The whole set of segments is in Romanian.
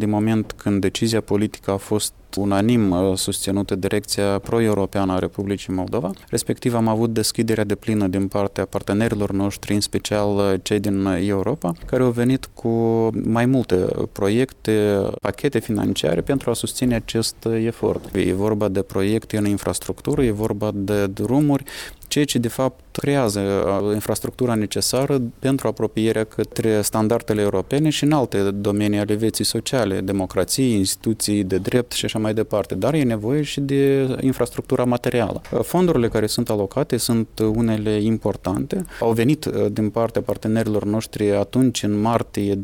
din moment când decizia politică a fost unanim susținută direcția pro-europeană a Republicii Moldova. Respectiv am avut deschiderea deplină din partea partenerilor noștri, în special cei din Europa, care au venit cu mai multe proiecte, pachete financiare pentru a susține acest efort. E vorba de proiecte în infrastructură, e vorba de drumuri, ceea ce de fapt creează infrastructura necesară pentru apropierea către standardele europene și în alte domenii ale vieții sociale, democrație, instituții de drept și așa mai departe, dar e nevoie și de infrastructura materială. Fondurile care sunt alocate sunt unele importante, au venit din partea partenerilor noștri atunci în martie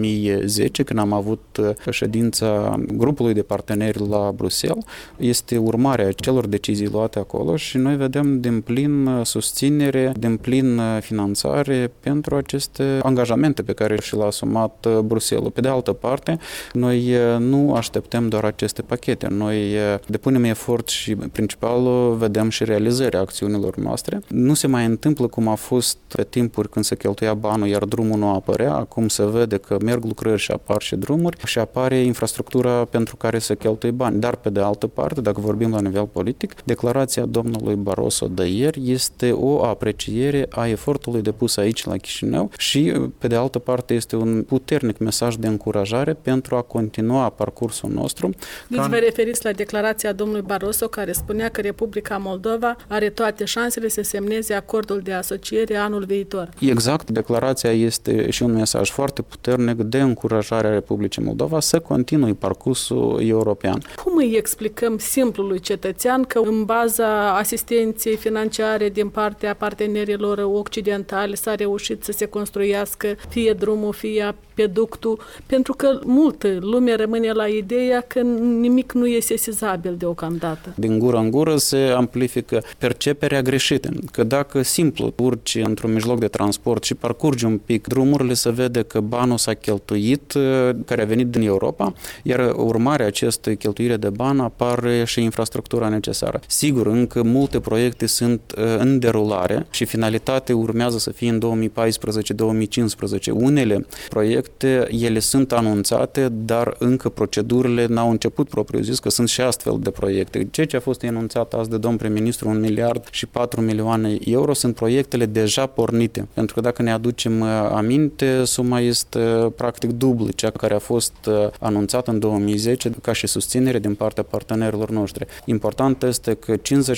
2010, când am avut ședința grupului de parteneri la Bruxelles. Este urmarea celor decizii luate acolo și noi vedem din plin susținere, din plin finanțare pentru aceste angajamente pe care și le-a asumat Bruxelles. Pe de altă parte, noi nu așteptăm doar aceste pachete. Noi depunem efort și principal vedem și realizarea acțiunilor noastre. Nu se mai întâmplă cum a fost pe timpuri când se cheltuia banul, iar drumul nu apărea. Acum se vede că merg lucrări și apar și drumuri și apare infrastructura pentru care se cheltuie bani. Dar pe de altă parte, dacă vorbim la nivel politic, declarația domnului Barroso de ieri este o apreciere a efortului depus aici la Chișinău și, pe de altă parte, este un puternic mesaj de încurajare pentru a continua parcursul nostru. Deci vă referiți la declarația domnului Barroso, care spunea că Republica Moldova are toate șansele să semneze acordul de asociere anul viitor. Exact, declarația este și un mesaj foarte puternic de încurajare a Republicii Moldova să continue parcursul european. Cum îi explicăm simplului cetățean că în baza asistenței financiare din partea partenerilor occidentali s-a reușit să se construiască fie drumul, fie peductul, pentru că multă lume rămâne la ideea că nimic nu este sesizabil deocamdată. Din gură în gură se amplifică perceperea greșită, că dacă simplu urci într-un mijloc de transport și parcurgi un pic drumurile, se vede că banul s-a cheltuit, care a venit din Europa, iar urmarea acestei cheltuire de bani apare și infrastructura necesară. Sigur, încă multe proiecte sunt în derulare și finalitatea urmează să fie în 2014-2015. Unele proiecte, ele sunt anunțate, dar încă procedurile n-au început propriu zis, că sunt și astfel de proiecte. Ceea ce a fost anunțat azi de domn prim-ministru, 1 miliard și 4 milioane euro, sunt proiectele deja pornite. Pentru că dacă ne aducem aminte, suma este practic dublă cea care a fost anunțată în 2010 ca și susținere din partea partenerilor noștri. Important este că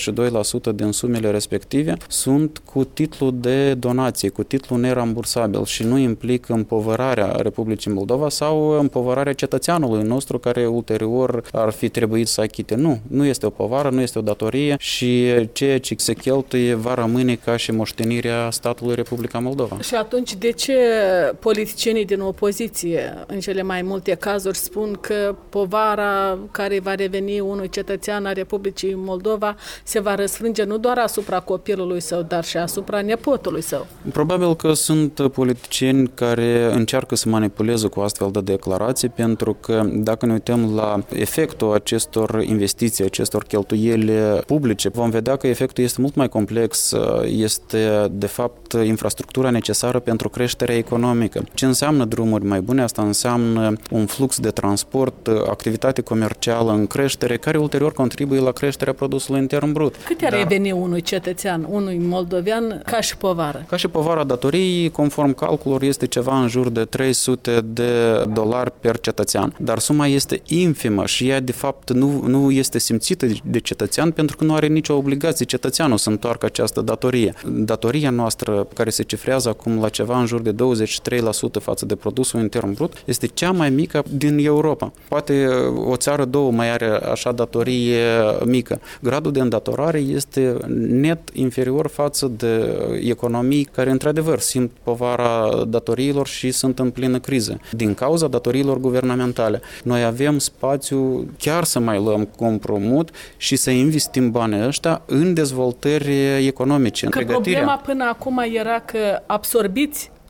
52% din sumele respective sunt cu titlu de donație, cu titlu nerambursabil și nu implică împovărarea Republicii Moldova sau împovărarea cetățeanului nostru care ulterior ar fi trebuit să achite. Nu este o povară, nu este o datorie și ceea ce se cheltuie va rămâne ca și moștenirea statului Republica Moldova. Și atunci de ce politicienii din opoziție în cele mai multe cazuri spun că povara care va reveni unui cetățean a Republicii Moldova se va răsfrânge nu doar asupra copilului său, dar și asupra nepotului său? Probabil că sunt politicieni care încearcă să manipuleze cu astfel de declarații, pentru că dacă ne uităm la efectul acestor investiții, acestor cheltuieli publice, vom vedea că efectul este mult mai complex, este de fapt infrastructura necesară pentru creșterea economică. Ce înseamnă drumuri mai bune? Asta înseamnă un flux de transport, activitate comercială în creștere, care ulterior contribuie la creșterea produsului intern brut. Cât ar reveni unui cetățean, unui moldovean, ca și povară? Ca și povara datoriei, conform calculor, este ceva în jur de $300 per cetățean. Dar suma este infimă și ea, de fapt, nu este simțită de cetățean pentru că nu are nicio obligație cetățeanul să întoarcă această datorie. Datoria noastră, care se cifrează acum la ceva în jur de 23% față de produsul intern brut, este cea mai mică din Europa. Poate o țară, două mai are așa datorie mică. Gradul de îndatorare este net inferior față de economii care, într-adevăr, simt povara datoriilor și sunt în plină criză. Din cauza datoriilor guvernamentale. Noi avem spațiu chiar să mai luăm cu împrumut și să investim banii ăștia în dezvoltări economice, în pregătirea. Problema până acum era că absorbiți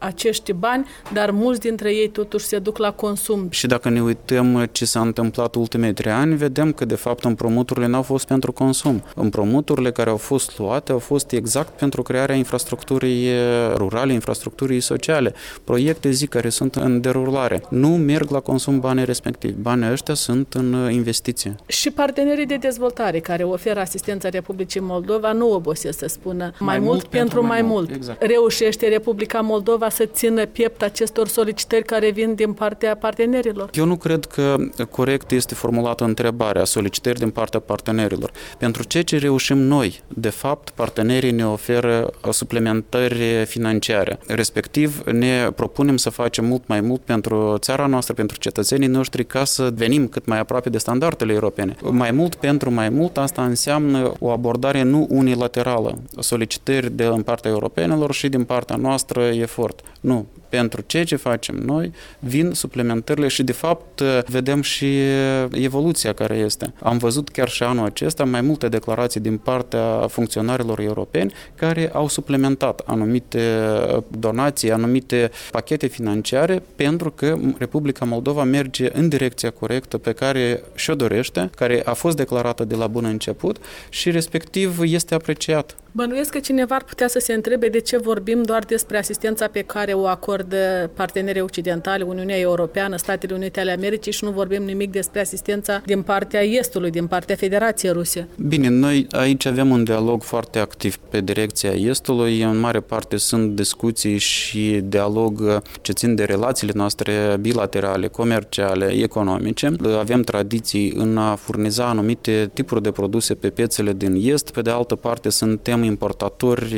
acești bani, dar mulți dintre ei totuși se duc la consum. Și dacă ne uităm ce s-a întâmplat ultimii 3 ani, vedem că de fapt împrumuturile n-au fost pentru consum. Împrumuturile care au fost luate au fost exact pentru crearea infrastructurii rurale, infrastructurii sociale. Proiecte care sunt în derulare. Nu merg la consum banii respectivi. Banii ăștia sunt în investiție. Și partenerii de dezvoltare care oferă asistența Republicii Moldova nu obosesc să spună mai mult pentru mai mult. Exact. Reușește Republica Moldova să țină piept acestor solicitări care vin din partea partenerilor? Eu nu cred că corect este formulată întrebarea, solicitări din partea partenerilor. Pentru ceea ce reușim noi, de fapt, partenerii ne oferă suplimentări financiare. Respectiv, ne propunem să facem mult mai mult pentru țara noastră, pentru cetățenii noștri, ca să venim cât mai aproape de standardele europene. Mai mult pentru mai mult, asta înseamnă o abordare nu unilaterală. Solicitări din partea europenilor și din partea noastră efort. Nu. Pentru ceea ce facem noi, vin suplimentările și, de fapt, vedem și evoluția care este. Am văzut chiar și anul acesta mai multe declarații din partea funcționarilor europeni care au suplimentat anumite donații, anumite pachete financiare pentru că Republica Moldova merge în direcția corectă pe care și-o dorește, care a fost declarată de la bun început și, respectiv, este apreciat. Bănuiesc că cineva ar putea să se întrebe de ce vorbim doar despre asistența pe care o acordă partenerii occidentali, Uniunea Europeană, Statele Unite ale Americii și nu vorbim nimic despre asistența din partea Estului, din partea Federației Ruse. Bine, noi aici avem un dialog foarte activ pe direcția Estului. În mare parte sunt discuții și dialog ce țin de relațiile noastre bilaterale, comerciale, economice. Avem tradiții în a furniza anumite tipuri de produse pe piețele din Est. Pe de altă parte, suntem importatori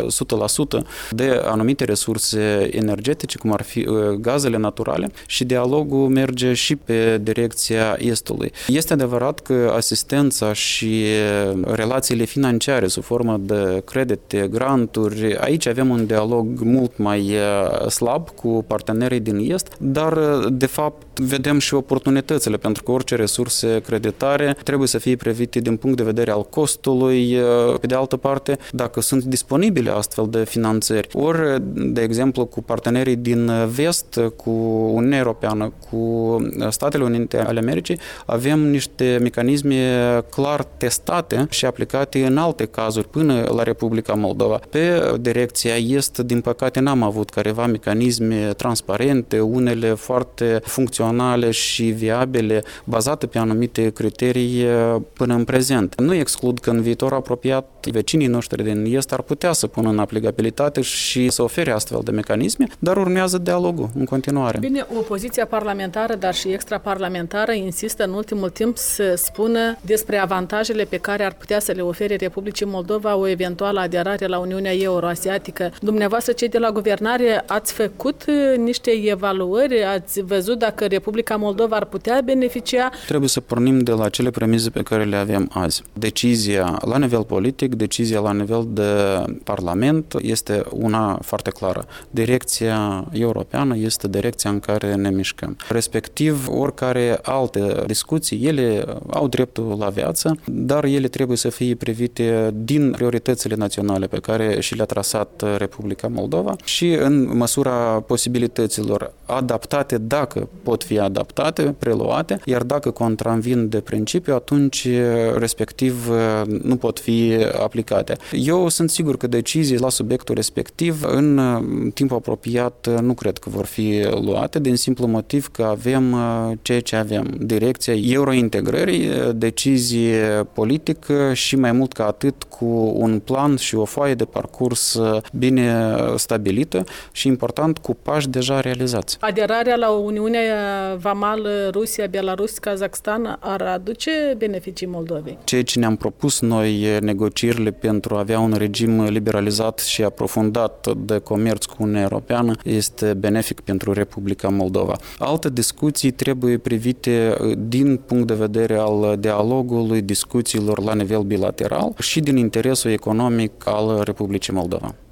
100% de anumite resurse energetice, cum ar fi gazele naturale, și dialogul merge și pe direcția Estului. Este adevărat că asistența și relațiile financiare sub formă de credite, granturi, aici avem un dialog mult mai slab cu partenerii din Est, dar de fapt vedem și oportunitățile, pentru că orice resurse creditare trebuie să fie privite din punct de vedere al costului. Pe de altă parte, dacă sunt disponibile astfel de finanțări, ori, de exemplu, cu partenerii din vest, cu Uniunea Europeană, cu Statele Unite ale Americii, avem niște mecanisme clar testate și aplicate în alte cazuri până la Republica Moldova. Pe direcția Est, din păcate, n-am avut careva mecanisme transparente, unele foarte funcționale și viabile, bazate pe anumite criterii până în prezent. Nu exclud că în viitor apropiat vecinii noștri din Est ar putea să pună în aplicabilitate și să ofere astfel de mecanisme, dar urmează dialogul în continuare. Bine, opoziția parlamentară, dar și extraparlamentară insistă în ultimul timp să spună despre avantajele pe care ar putea să le ofere Republicii Moldova o eventuală aderare la Uniunea Euroasiatică. Dumneavoastră, cei de la guvernare, ați făcut niște evaluări? Ați văzut dacă Republica Moldova ar putea beneficia? Trebuie să pornim de la cele premize pe care le avem azi. Decizia la nivel politic, decizia la nivel de Parlament este una foarte clară. Direcția europeană este direcția în care ne mișcăm. Respectiv, oricare alte discuții, ele au dreptul la viață, dar ele trebuie să fie privite din prioritățile naționale pe care și le-a trasat Republica Moldova și în măsura posibilităților adaptate, dacă pot fi adaptate, preluate, iar dacă contravin de principiu, atunci respectiv nu pot fi aplicate. Eu sunt sigur că decizii la subiectul respectiv în timpul apropiat nu cred că vor fi luate, din simplu motiv că avem ceea ce avem. Direcția eurointegrării, decizie politică și mai mult ca atât cu un plan și o foaie de parcurs bine stabilită și important cu pași deja realizați. Aderarea la Uniunea Vamală Rusia, Belarus, Kazakhstan ar aduce beneficii Moldovei? Ceea ce ne-am propus noi, negocierile pentru a avea un regim liberalizat și aprofundat de comerț cu Uniunea Europeană, este benefic pentru Republica Moldova. Alte discuții trebuie privite din punct de vedere al dialogului, discuțiilor la nivel bilateral și din interesul economic al Republicii Moldova.